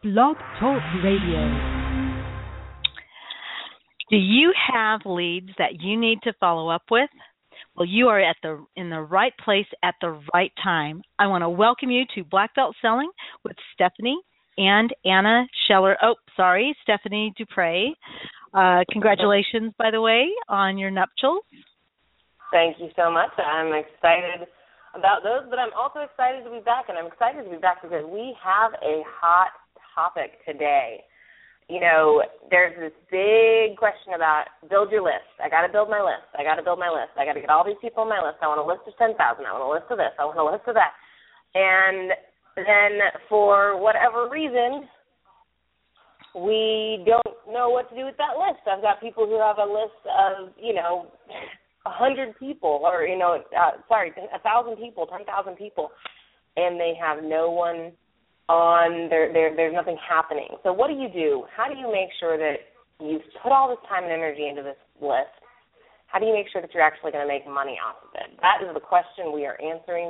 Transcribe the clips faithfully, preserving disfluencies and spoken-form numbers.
Blog Talk Radio. Do you have leads that you need to follow up with? Well, you are at the in the right place at the right time. I want to welcome you to Black Belt Selling with Stephanie and Anna Scheller. Oh, sorry, Stephanie Dupre. Uh, congratulations, by the way, on your nuptials. Thank you so much. I'm excited about those, but I'm also excited to be back, and I'm excited to be back because we have a hot topic today. You know, there's this big question about build your list. I got to build my list. I got to build my list. I got to get all these people on my list. I want a list of ten thousand. I want a list of this. I want a list of that. And then for whatever reason, we don't know what to do with that list. I've got people who have a list of, you know, one hundred people or, you know, uh, sorry, one thousand people, ten thousand people, and they have no one on, there, there, there's nothing happening. So what do you do? How do you make sure that you've put all this time and energy into this list? How do you make sure that you're actually going to make money off of it? That is the question we are answering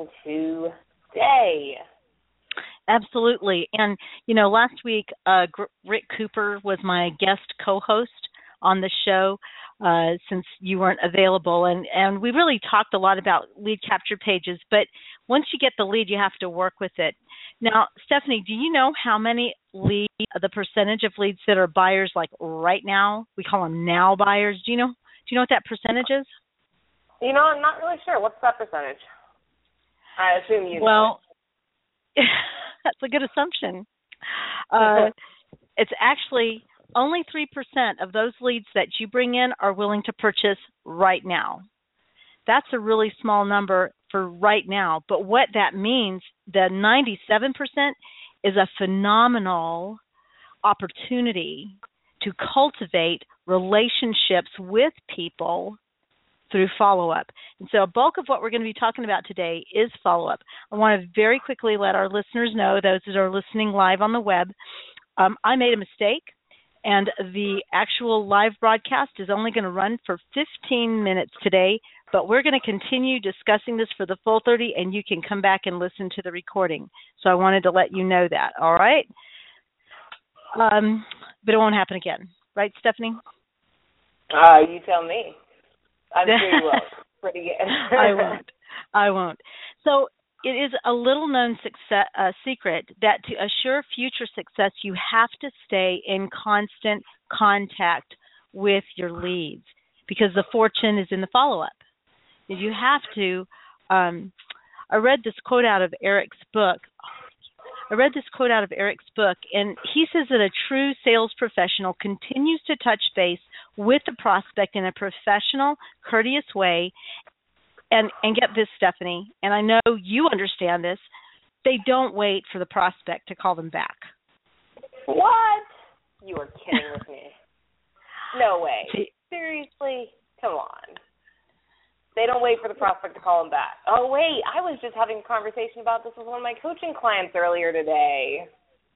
today. Absolutely. And, you know, last week, uh, Rick Cooper was my guest co-host on the show uh, since you weren't available. And, and we really talked a lot about lead capture pages. But once you get the lead, you have to work with it. Now, Stephanie, do you know how many leads, the percentage of leads that are buyers like right now? We call them now buyers. Do you know? Do you know what that percentage is? You know, I'm not really sure. What's that percentage? I assume you know. Well, that's a good assumption. Uh, it's actually only three percent of those leads that you bring in are willing to purchase right now. That's a really small number for right now. But what that means, the ninety-seven percent is a phenomenal opportunity to cultivate relationships with people through follow-up. And so a bulk of what we're going to be talking about today is follow-up. I want to very quickly let our listeners know, those that are listening live on the web, um, I made a mistake, and the actual live broadcast is only going to run for fifteen minutes today, but we're going to continue discussing this for the full thirty, and you can come back and listen to the recording. So I wanted to let you know that, all right? Um, but it won't happen again. Right, Stephanie? Uh, you tell me. I'm sure you will. Pretty good. I won't. I won't. So it is a little-known success, uh, secret that to assure future success, you have to stay in constant contact with your leads because the fortune is in the follow-up. You have to, um, I read this quote out of Eric's book. I read this quote out of Eric's book, and he says that a true sales professional continues to touch base with the prospect in a professional, courteous way. And, and get this, Stephanie, and I know you understand this, they don't wait for the prospect to call them back. What? You are kidding with me. No way. Seriously? Come on. They don't wait for the prospect to call them back. Oh, wait, I was just having a conversation about this with one of my coaching clients earlier today.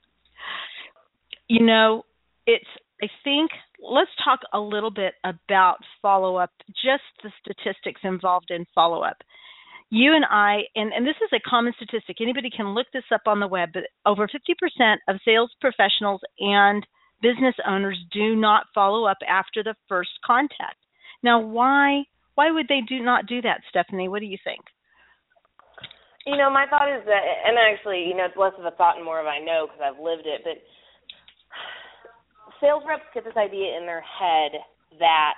You know, it's, I think, let's talk a little bit about follow-up, just the statistics involved in follow-up. You and I, and, and this is a common statistic, anybody can look this up on the web, but over fifty percent of sales professionals and business owners do not follow up after the first contact. Now, why why would they do not do that, Stephanie? What do you think? You know, my thought is that, and actually, you know, it's less of a thought and more of I know because I've lived it, but sales reps get this idea in their head that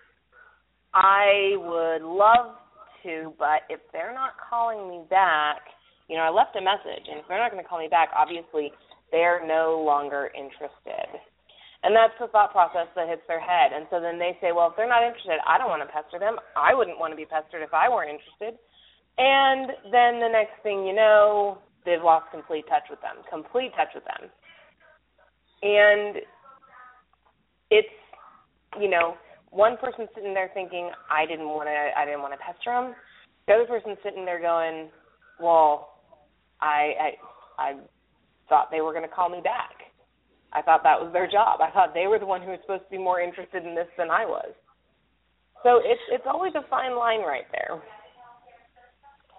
I would love to, but if they're not calling me back, you know, I left a message, and if they're not going to call me back, obviously they're no longer interested. And that's the thought process that hits their head. And so then they say, well, if they're not interested, I don't want to pester them. I wouldn't want to be pestered if I weren't interested. And then the next thing you know, they've lost complete touch with them, complete touch with them. And it's, you know, one person sitting there thinking, I didn't want to I didn't want to pester them. The other person sitting there going, well, I I, I thought they were going to call me back. I thought that was their job. I thought they were the one who was supposed to be more interested in this than I was. So it's it's always a fine line right there.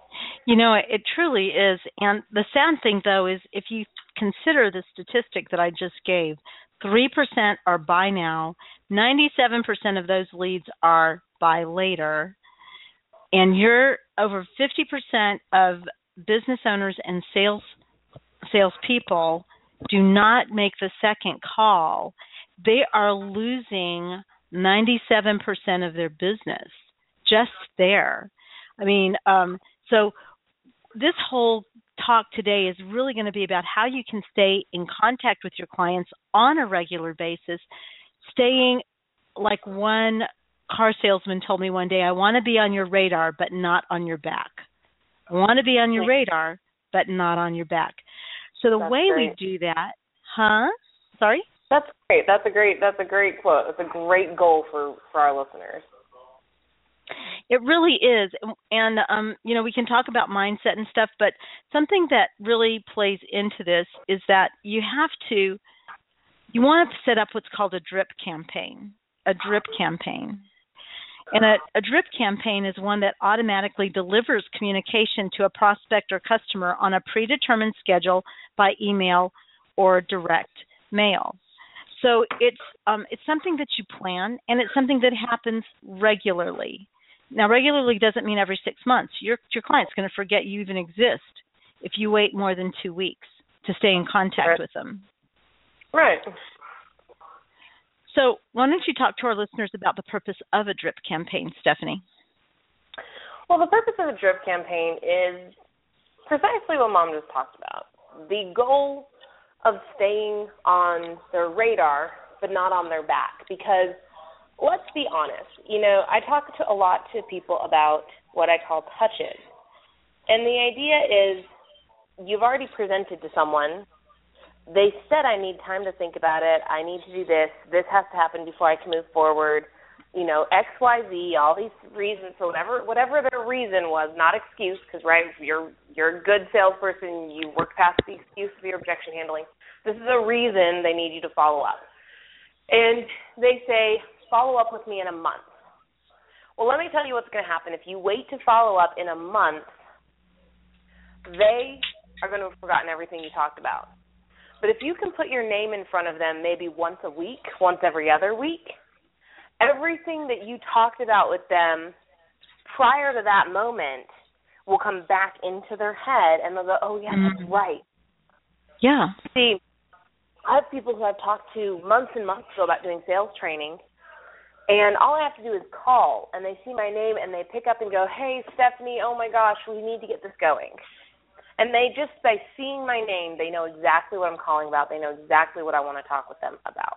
You know, it, it truly is. And the sad thing, though, is if you consider the statistic that I just gave, three percent are buy now, ninety-seven percent of those leads are buy later, and you're over fifty percent of business owners and sales salespeople do not make the second call. They are losing ninety-seven percent of their business just there. I mean, um, so this whole talk today is really going to be about how you can stay in contact with your clients on a regular basis, staying like one car salesman told me one day, I want to be on your radar, but not on your back. I want to be on your radar, but not on your back. So the That's way great. we do that, huh? Sorry? That's great. That's a great. That's a great quote. That's a great goal for, for our listeners. It really is. And, um, you know, we can talk about mindset and stuff, but something that really plays into this is that you have to, you want to set up what's called a drip campaign, a drip campaign. And a, a drip campaign is one that automatically delivers communication to a prospect or customer on a predetermined schedule by email or direct mail. So it's um, it's something that you plan, and it's something that happens regularly. Now, regularly doesn't mean every six months. Your your client's going to forget you even exist if you wait more than two weeks to stay in contact Right. with them. Right. So why don't you talk to our listeners about the purpose of a drip campaign, Stephanie? Well, the purpose of a drip campaign is precisely what Mom just talked about. The goal of staying on their radar, but not on their back. Because let's be honest, you know, I talk to a lot to people about what I call touches. And the idea is you've already presented to someone. They said, I need time to think about it. I need to do this. This has to happen before I can move forward. You know, X, Y, Z, all these reasons for whatever whatever their reason was, not excuse, because, right, you're, you're a good salesperson. You work past the excuse of your objection handling. This is a reason they need you to follow up. And they say, follow up with me in a month. Well, let me tell you what's going to happen. If you wait to follow up in a month, they are going to have forgotten everything you talked about. But if you can put your name in front of them maybe once a week, once every other week, everything that you talked about with them prior to that moment will come back into their head, and they'll go, oh, yeah, that's right. Yeah. See, I have people who I've talked to months and months ago about doing sales training, and all I have to do is call, and they see my name, and they pick up and go, hey, Stephanie, oh, my gosh, we need to get this going. And they just, by seeing my name, they know exactly what I'm calling about. They know exactly what I want to talk with them about.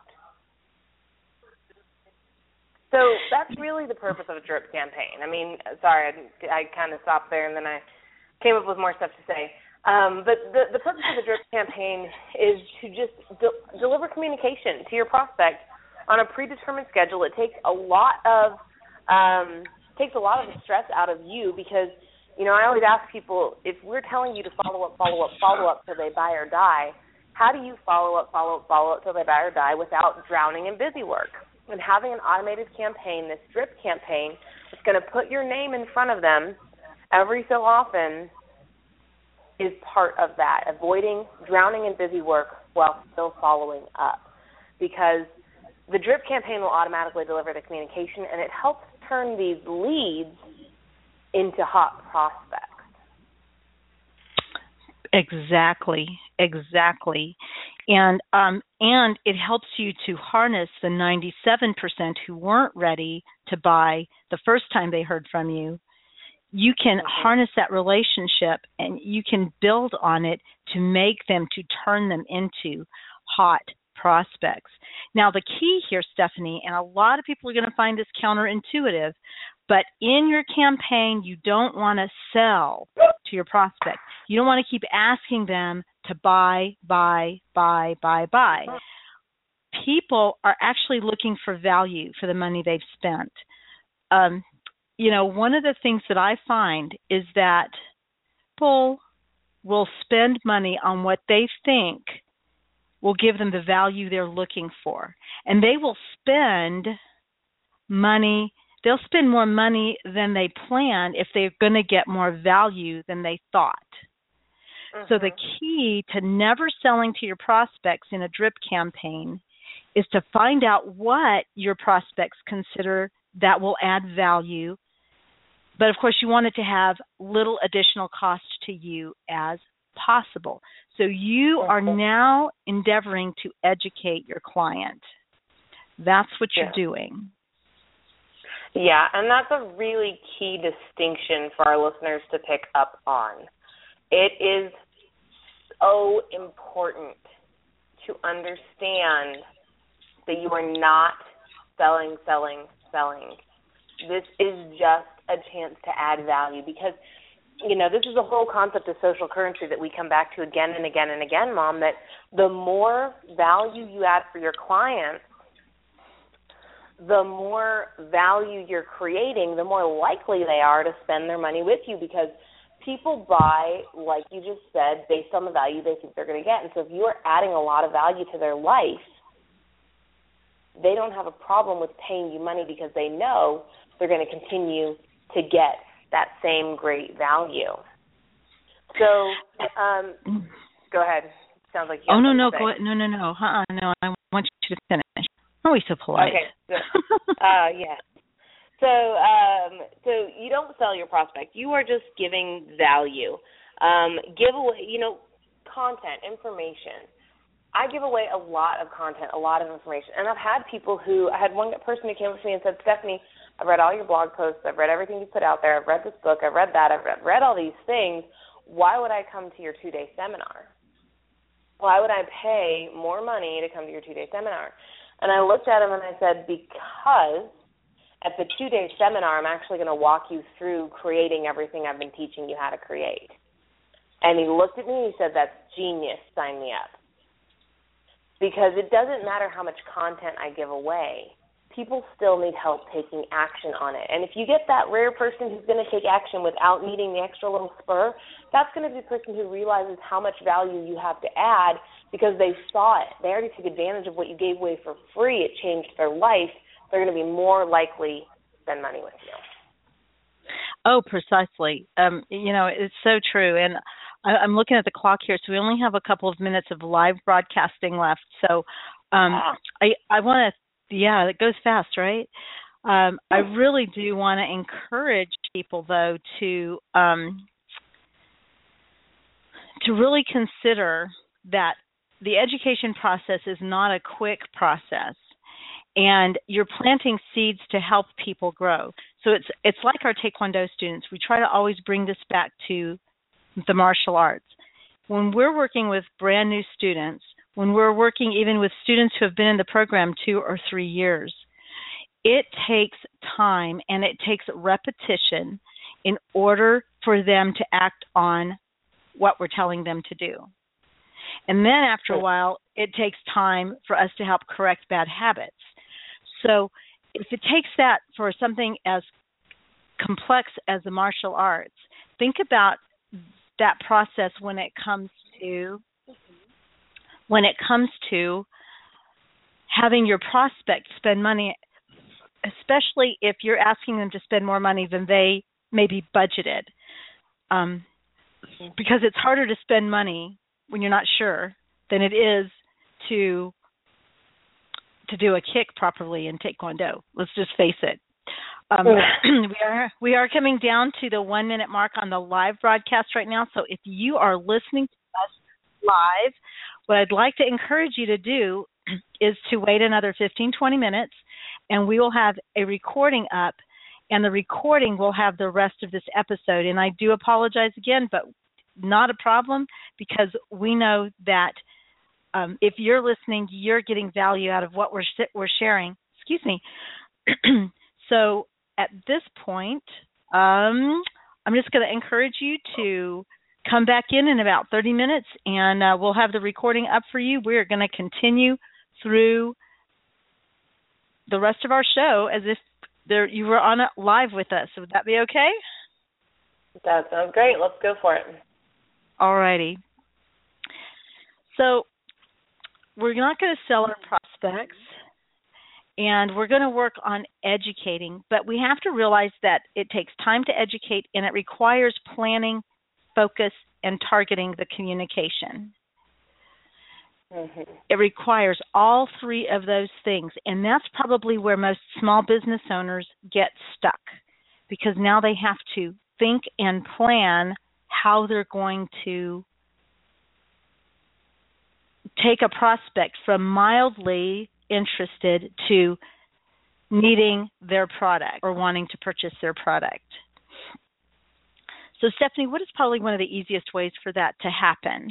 So that's really the purpose of a drip campaign. I mean, sorry, I, I kind of stopped there, and then I came up with more stuff to say. Um, but the, the purpose of the drip campaign is to just de- deliver communication to your prospect on a predetermined schedule. It takes a lot of um, takes a lot of the stress out of you because, you know, I always ask people, if we're telling you to follow up, follow up, follow up till they buy or die, how do you follow up, follow up, follow up till they buy or die without drowning in busy work? And having an automated campaign, this drip campaign, is going to put your name in front of them every so often is part of that, avoiding drowning in busy work while still following up. Because the drip campaign will automatically deliver the communication, and it helps turn these leads into hot prospects. Exactly, exactly. And um, and it helps you to harness the ninety-seven percent who weren't ready to buy the first time they heard from you. You can mm-hmm. harness that relationship, and you can build on it to make them, to turn them into hot prospects. Now, the key here, Stephanie, and a lot of people are going to find this counterintuitive, but in your campaign, you don't want to sell to your prospect. You don't want to keep asking them to buy, buy, buy, buy, buy. People are actually looking for value for the money they've spent. Um, you know, one of the things that I find is that people will spend money on what they think will give them the value they're looking for. And they will spend money they'll spend more money than they planned if they're going to get more value than they thought. Mm-hmm. So the key to never selling to your prospects in a drip campaign is to find out what your prospects consider that will add value. But, of course, you want it to have little additional cost to you as possible. So you are now endeavoring to educate your client. That's what you're yeah. doing. Yeah, and that's a really key distinction for our listeners to pick up on. It is so important to understand that you are not selling, selling, selling. This is just a chance to add value because, you know, this is the whole concept of social currency that we come back to again and again and again, Mom, that the more value you add for your clients, the more value you're creating, the more likely they are to spend their money with you because people buy, like you just said, based on the value they think they're going to get. And so if you are adding a lot of value to their life, they don't have a problem with paying you money because they know they're going to continue to get that same great value. So, um, go ahead. Sounds like you Oh, have no, no, to go ahead. No, no, no. Uh-uh, no, I want you to finish. Always so polite. Okay. So, uh, yeah. So, um, so you don't sell your prospect. You are just giving value. Um, give away, you know, content, information. I give away a lot of content, a lot of information. And I've had people who, I had one person who came up to me and said, Stephanie, I've read all your blog posts. I've read everything you put out there. I've read this book. I've read that. I've read, read all these things. Why would I come to your two-day seminar? Why would I pay more money to come to your two-day seminar? And I looked at him and I said, because at the two-day seminar, I'm actually going to walk you through creating everything I've been teaching you how to create. And he looked at me and he said, that's genius. Sign me up. Because it doesn't matter how much content I give away. People still need help taking action on it. And if you get that rare person who's going to take action without needing the extra little spur, that's going to be the person who realizes how much value you have to add because they saw it. They already took advantage of what you gave away for free. It changed their life. They're going to be more likely to spend money with you. Oh, precisely. Um, you know, it's so true. And I, I'm looking at the clock here, so we only have a couple of minutes of live broadcasting left. So um, ah. I, I want to, yeah, it goes fast, right? Um, I really do want to encourage people, though, to um, to really consider that the education process is not a quick process. And you're planting seeds to help people grow. So it's it's like our Taekwondo students. We try to always bring this back to the martial arts. When we're working with brand new students, when we're working even with students who have been in the program two or three years, it takes time and it takes repetition in order for them to act on what we're telling them to do. And then after a while, it takes time for us to help correct bad habits. So if it takes that for something as complex as the martial arts, think about that process when it comes to when it comes to having your prospect spend money, especially if you're asking them to spend more money than they maybe budgeted. Um, because it's harder to spend money when you're not sure than it is to to do a kick properly in Taekwondo. Let's just face it. Um, we are we are coming down to the one minute mark on the live broadcast right now. So if you are listening to us live, what I'd like to encourage you to do is to wait another fifteen, twenty minutes, and we will have a recording up, and the recording will have the rest of this episode. And I do apologize again, but not a problem, because we know that um, if you're listening, you're getting value out of what we're we're sharing. Excuse me. So at this point, um, I'm just going to encourage you to come back in in about thirty minutes, and uh, we'll have the recording up for you. We're going to continue through the rest of our show as if there, you were on it live with us. Would that be okay? That sounds great. Let's go for it. All righty. So we're not going to sell our prospects And we're going to work on educating, but we have to realize that it takes time to educate, and it requires planning, focus, and targeting the communication. Mm-hmm. It requires all three of those things, and that's probably where most small business owners get stuck, because now they have to think and plan how they're going to take a prospect from mildly interested to needing their product or wanting to purchase their product. So, Stephanie, what is probably one of the easiest ways for that to happen?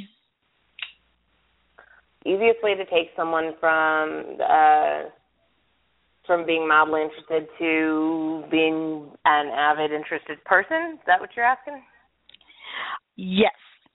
Easiest way to take someone from uh, from being mildly interested to being an avid interested person? Is that what you're asking? Yes.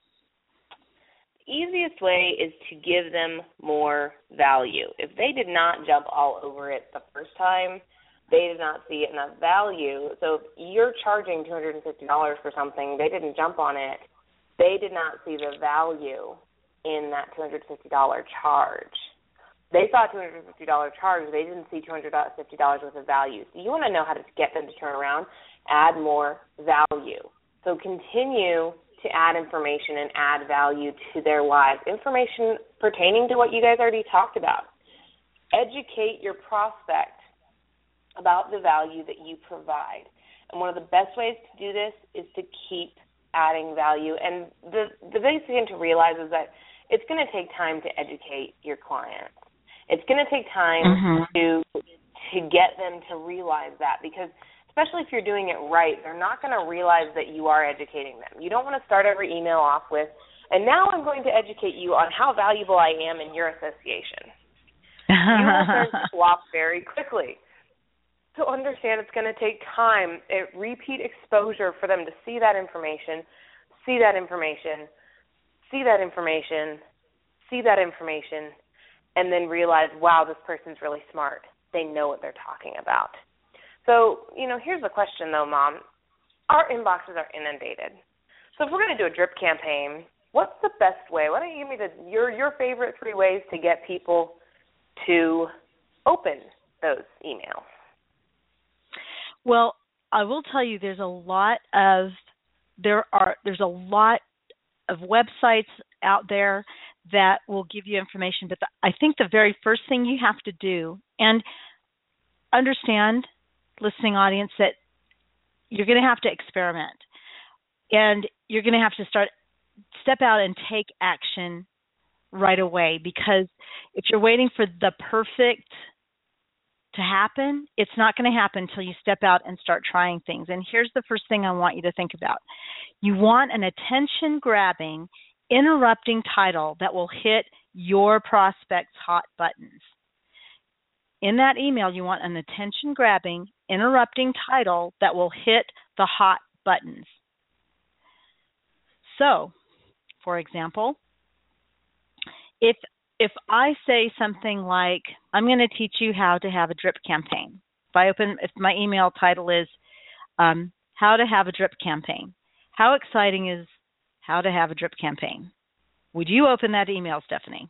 Easiest way is to give them more value. If they did not jump all over it the first time, they did not see enough value. So if you're charging two hundred fifty dollars for something, they didn't jump on it, they did not see the value in that two hundred fifty dollars charge. They saw a two hundred fifty dollars charge, they didn't see two hundred fifty dollars worth of value. So you want to know how to get them to turn around, add more value. So continue to add information and add value to their lives, information pertaining to what you guys already talked about. Educate your prospect about the value that you provide. And one of the best ways to do this is to keep adding value. And the, the biggest thing to realize is that it's going to take time to educate your clients. It's going to take time mm-hmm. to to get them to realize that, because especially if you're doing it right, they're not going to realize that you are educating them. You don't want to start every email off with, and now I'm going to educate you on how valuable I am in your association. You will start to flop very quickly. So understand it's going to take time, it, repeat exposure for them to see that information, see that information, see that information, see that information, and then realize, wow, this person's really smart. They know what they're talking about. So, you know, here's the question, though, Mom. Our inboxes are inundated. So if we're going to do a drip campaign, what's the best way? Why don't you give me the, your your favorite three ways to get people to open those emails? Well, I will tell you there's a lot of there are there's a lot of websites out there that will give you information, but the, I think the very first thing you have to do, and understand, listening audience, that you're going to have to experiment, and you're going to have to start step out and take action right away, because if you're waiting for the perfect to happen, it's not going to happen until you step out and start trying things. And here's the first thing I want you to think about. You want an attention-grabbing, interrupting title that will hit your prospect's hot buttons. In that email, you want an attention-grabbing, interrupting title that will hit the hot buttons. So, for example, if if I say something like, I'm going to teach you how to have a drip campaign. If I open, if my email title is um, how to have a drip campaign, how exciting is how to have a drip campaign? Would you open that email, Stephanie?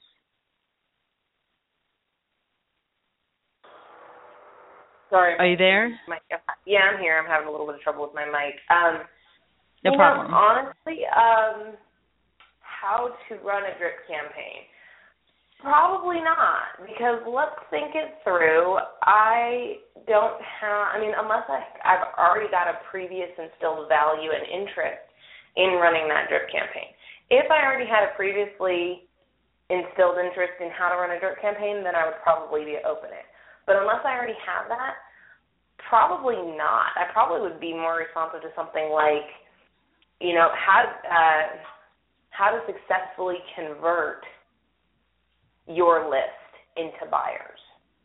Sorry. Are you there? My, yeah, I'm here. I'm having a little bit of trouble with my mic. Um, no you problem. Know, honestly, um, how to run a drip campaign? Probably not, because let's think it through. I don't have, I mean, unless I, I've already got a previous instilled value and interest in running that drip campaign. If I already had a previously instilled interest in how to run a drip campaign, then I would probably be open it. But unless I already have that, probably not. I probably would be more responsive to something like, you know, how uh, how to successfully convert your list into buyers.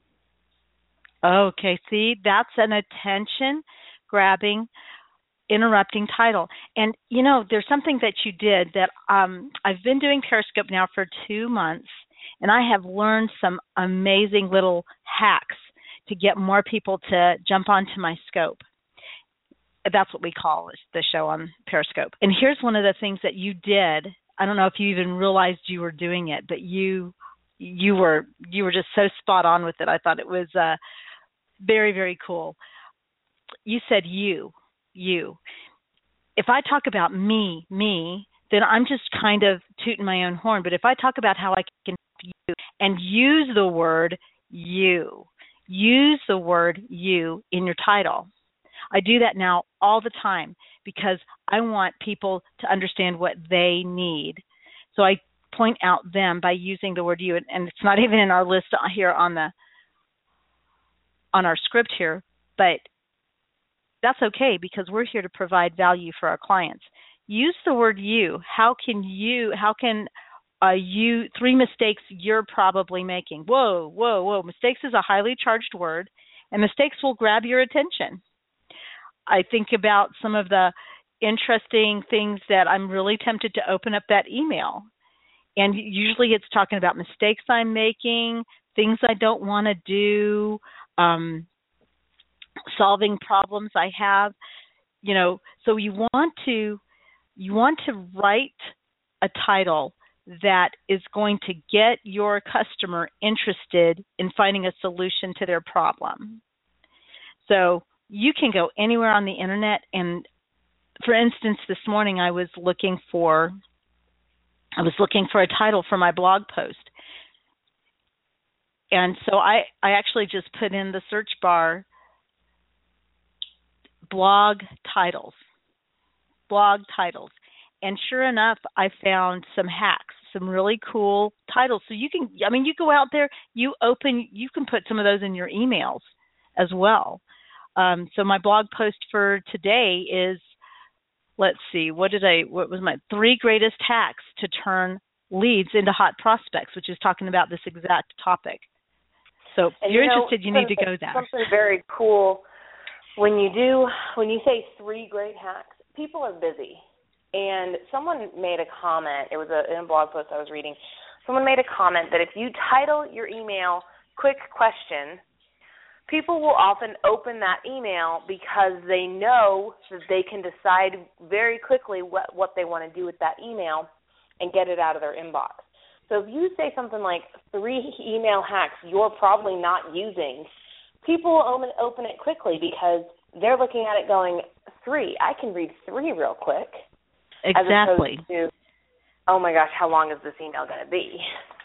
Okay, see, that's an attention-grabbing, interrupting title. And, you know, there's something that you did that um, I've been doing Periscope now for two months, and I have learned some amazing little hacks to get more people to jump onto my scope. That's what we call the show on Periscope. And here's one of the things that you did. I don't know if you even realized you were doing it, but you you were you were just so spot on with it. I thought it was uh, Very, very cool. You said you, you. If I talk about me, me, then I'm just kind of tooting my own horn. But if I talk about how I can help you and use the word you, use the word you in your title. I do that now all the time because I want people to understand what they need. So I point out them by using the word you, and it's not even in our list here on the on our script here, but that's okay because we're here to provide value for our clients. Use the word you. How can you, how can uh, you, three mistakes you're probably making. Whoa, whoa, whoa. Mistakes is a highly charged word, and mistakes will grab your attention. I think about some of the interesting things that I'm really tempted to open up that email. And usually it's talking about mistakes I'm making, things I don't want to do, um, solving problems I have. You know, so you want to you want to write a title that is going to get your customer interested in finding a solution to their problem. So you can go anywhere on the internet, and for instance, this morning I was looking for I was looking for a title for my blog post. And so I, I actually just put in the search bar blog titles, blog titles. And sure enough, I found some hacks, some really cool titles. So you can, I mean, you go out there, you open, you can put some of those in your emails as well. Um, so my blog post for today is, let's see, what did I, what was my three greatest hacks to turn leads into hot prospects, which is talking about this exact topic. So if and you're you know, interested, you need to go there. Something very cool when you do, when you say three great hacks, people are busy. And someone made a comment, it was a, in a blog post I was reading, someone made a comment that if you title your email quick question, people will often open that email because they know that they can decide very quickly what, what they want to do with that email and get it out of their inbox. So if you say something like three email hacks you're probably not using, people will open, open it quickly because they're looking at it going, three, I can read three real quick. Exactly. As opposed to, oh my gosh, how long is this email going to be?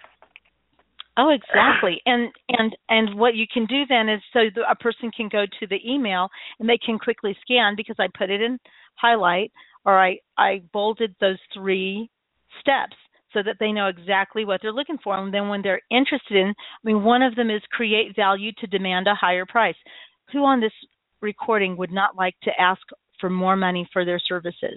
Oh, exactly. And and and what you can do then is so the, a person can go to the email and they can quickly scan because I put it in highlight or I, I bolded those three steps so that they know exactly what they're looking for. And then when they're interested in, I mean, one of them is create value to demand a higher price. Who on this recording would not like to ask for more money for their services?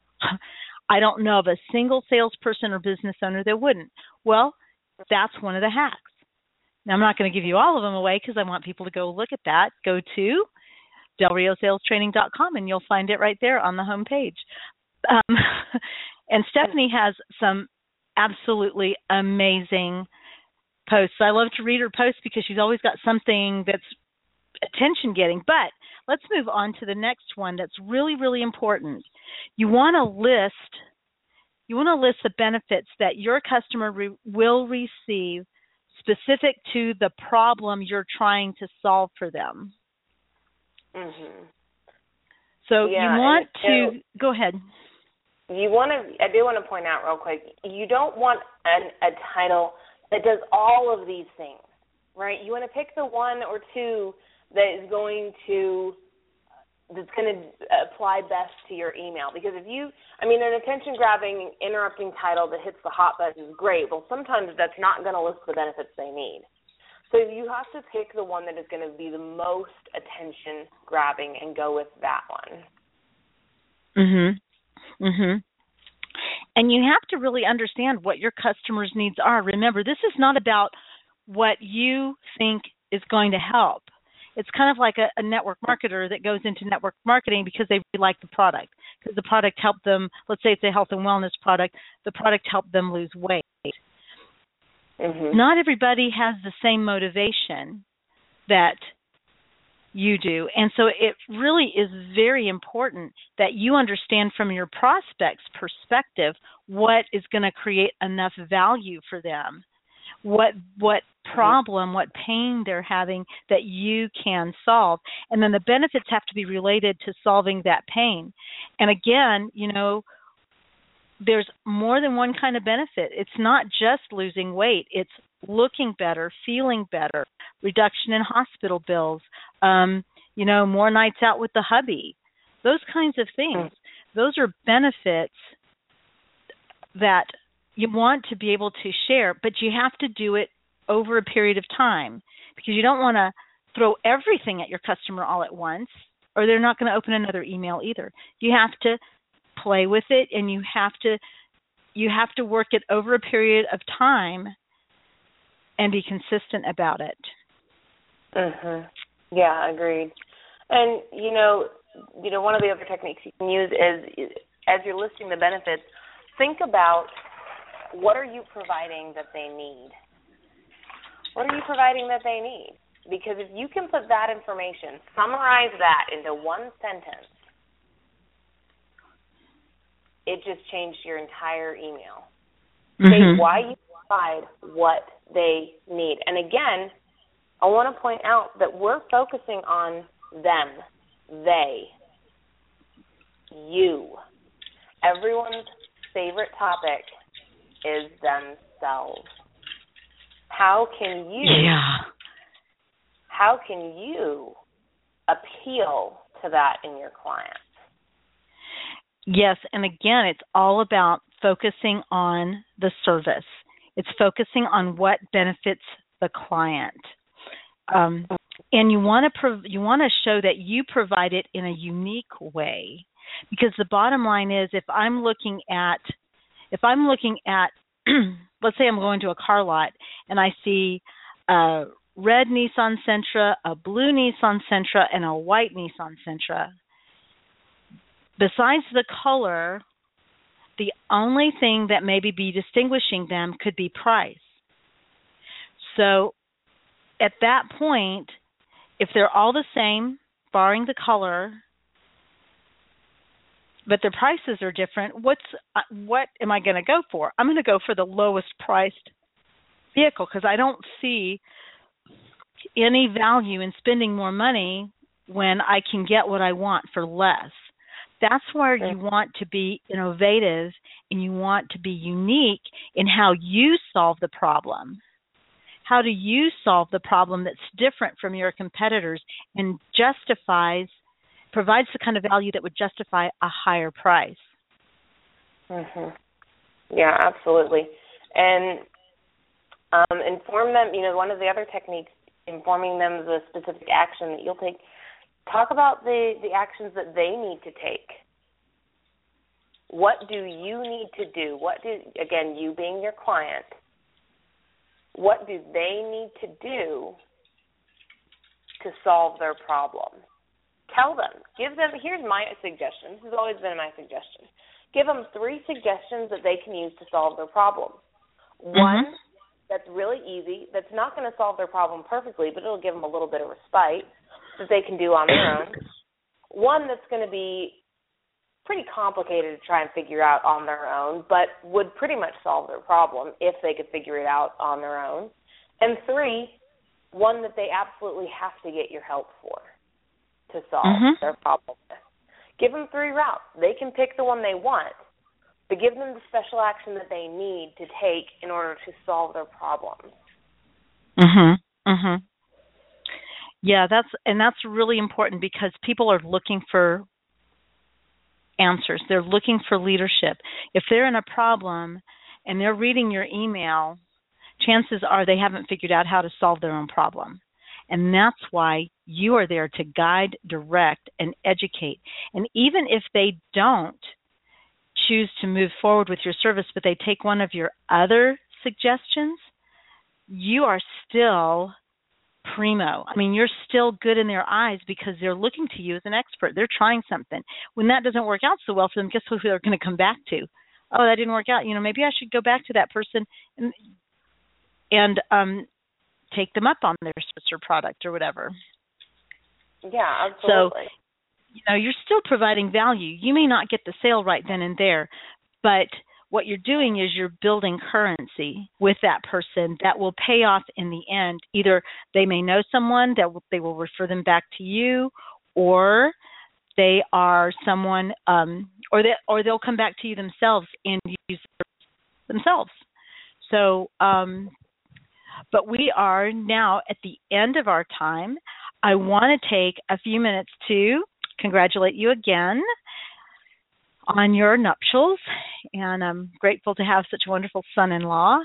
I don't know of a single salesperson or business owner that wouldn't. Well, that's one of the hacks. Now, I'm not going to give you all of them away because I want people to go look at that. Go to del rio sales training dot com and you'll find it right there on the home page. Um, and Stephanie has some absolutely amazing posts. I love to read her posts because she's always got something that's attention getting. But let's move on to the next one that's really, really important. You want to list you want to list the benefits that your customer re- will receive specific to the problem you're trying to solve for them. Mm-hmm. So yeah, you want to so go ahead. You want to. I do want to point out real quick. You don't want an, a title that does all of these things, right? You want to pick the one or two that is going to that's going to apply best to your email. Because if you, I mean, an attention-grabbing, interrupting title that hits the hot button is great. Well, sometimes that's not going to list the benefits they need. So you have to pick the one that is going to be the most attention-grabbing and go with that one. Mhm. Mhm. And you have to really understand what your customers' needs are. Remember, this is not about what you think is going to help. It's kind of like a, a network marketer that goes into network marketing because they really like the product, because the product helped them, let's say it's a health and wellness product, the product helped them lose weight. Mm-hmm. Not everybody has the same motivation that you do. And so it really is very important that you understand from your prospect's perspective what is going to create enough value for them. what what problem, what pain they're having that you can solve. And then the benefits have to be related to solving that pain. And again, you know, there's more than one kind of benefit. It's not just losing weight. It's looking better, feeling better, reduction in hospital bills, um, you know, more nights out with the hubby, those kinds of things. Those are benefits that you want to be able to share, but you have to do it over a period of time, because you don't want to throw everything at your customer all at once, or they're not going to open another email either. You have to play with it, and you have to you have to work it over a period of time and be consistent about it. Mhm. Yeah, agreed. And you know, you know, one of the other techniques you can use is, as you're listing the benefits, think about what are you providing that they need. What are you providing that they need? Because if you can put that information, summarize that into one sentence, it just changed your entire email. Mm-hmm. Say why you provide what they need. And again, I want to point out that we're focusing on them, they, you. Everyone's favorite topic is themselves. How can you yeah. how can you appeal to that in your clients? Yes, and again, it's all about focusing on the service. It's focusing on what benefits the client. Um, and you want to prov- you want to show that you provide it in a unique way, because the bottom line is, if I'm looking at if I'm looking at let's say I'm going to a car lot and I see a red Nissan Sentra, a blue Nissan Sentra, and a white Nissan Sentra. Besides the color, the only thing that maybe be distinguishing them could be price. So at that point, if they're all the same, barring the color, but their prices are different, what's what am I going to go for? I'm going to go for the lowest priced vehicle, because I don't see any value in spending more money when I can get what I want for less. That's where you want to be innovative, and you want to be unique in how you solve the problem. How do you solve the problem that's different from your competitors and justifies provides the kind of value that would justify a higher price? Mhm. Yeah, absolutely. And um, inform them, you know, one of the other techniques, informing them of the specific action that you'll take. Talk about the, the actions that they need to take. What do you need to do? What do, again, you being your client, what do they need to do to solve their problem? Tell them. Give them, here's my suggestion. This has always been my suggestion. Give them three suggestions that they can use to solve their problem. Mm-hmm. One that's really easy, that's not going to solve their problem perfectly, but it'll give them a little bit of respite that they can do on their own. One that's going to be pretty complicated to try and figure out on their own, but would pretty much solve their problem if they could figure it out on their own. And three, one that they absolutely have to get your help for to solve mm-hmm. their problem with. Give them three routes. They can pick the one they want, but give them the special action that they need to take in order to solve their problems. Mhm. Mhm. Yeah, that's and that's really important, because people are looking for answers. They're looking for leadership. If they're in a problem and they're reading your email, chances are they haven't figured out how to solve their own problem. And that's why you are there to guide, direct, and educate. And even if they don't choose to move forward with your service, but they take one of your other suggestions, you are still primo. I mean, you're still good in their eyes, because they're looking to you as an expert. They're trying something. When that doesn't work out so well for them, guess who they're going to come back to? Oh, that didn't work out. You know, maybe I should go back to that person and and um, take them up on their service or product or whatever. Yeah, absolutely. So, you know, you're still providing value. You may not get the sale right then and there, but what you're doing is you're building currency with that person that will pay off in the end. Either they may know someone that will, they will refer them back to you, or they are someone, um, or they or they'll come back to you themselves and use themselves. So, um, but we are now at the end of our time. I want to take a few minutes to congratulate you again on your nuptials, and I'm grateful to have such a wonderful son-in-law.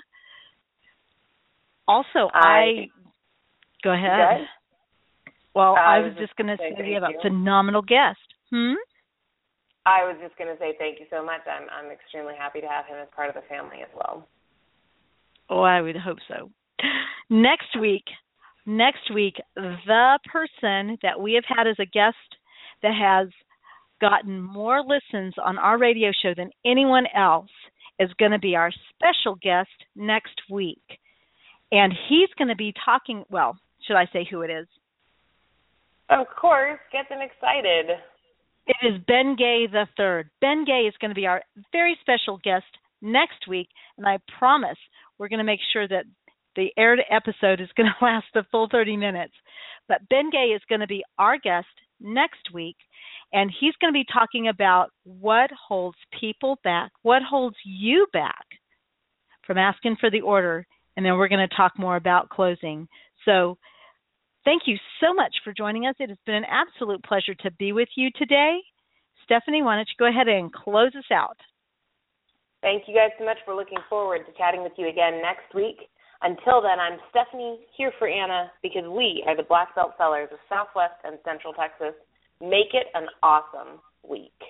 Also, I, I go ahead. Well, I, I was, was just going to say, say you have a phenomenal guest. Hmm? I was just going to say thank you so much. I'm I'm extremely happy to have him as part of the family as well. Oh, I would hope so. Next week, next week, the person that we have had as a guest that has gotten more listens on our radio show than anyone else is going to be our special guest next week. And he's going to be talking, well, should I say who it is? Of course. Get them excited. It is Ben Gay the third. Ben Gay is going to be our very special guest next week, and I promise we're going to make sure that the aired episode is going to last the full thirty minutes. But Ben Gay is going to be our guest next week, and he's going to be talking about what holds people back, what holds you back from asking for the order, and then we're going to talk more about closing. So thank you so much for joining us. It has been an absolute pleasure to be with you today. Stephanie, why don't you go ahead and close us out? Thank you guys so much. We're looking forward to chatting with you again next week. Until then, I'm Stephanie, here for Anna, because we are the Black Belt Sellers of Southwest and Central Texas. Make it an awesome week.